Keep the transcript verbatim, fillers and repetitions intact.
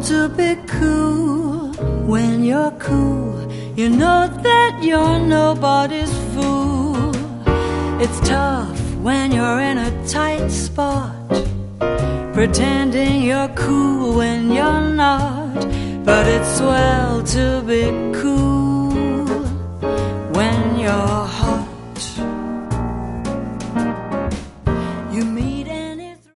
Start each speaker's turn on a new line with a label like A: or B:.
A: to be cool. When you're cool, you know that you're nobody's fool. It's tough when you're in a tight spot, pretending you're cool when you're not. But it's swell to be cool.